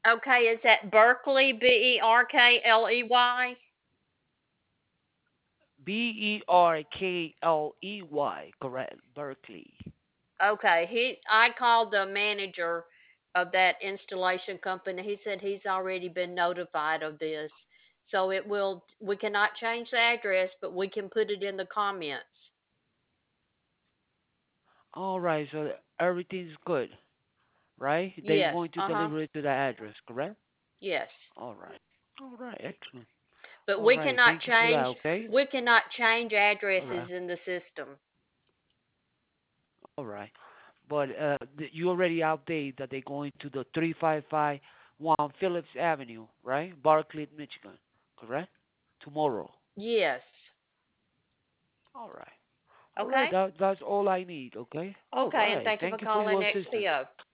Okay, is that Berkeley, Berkley? Berkley, correct? Berkeley. Okay, I called the manager of that installation company. He said he's already been notified of this. So we cannot change the address, but we can put it in the comments. All right, so everything's good, right? They're Yes, going to uh-huh. deliver it to the address, correct? Yes. All right. All right, excellent. But All right, thank you for that, okay? we cannot change All right. addresses in the system. All right. But you already update that they're going to the 3551 Phillips Avenue, right? Barclay, Michigan, correct? Tomorrow. Yes. All right. All right, Okay? that's all I need, okay? All Okay, and right. thank you for Thank you for calling your assistance. XPO.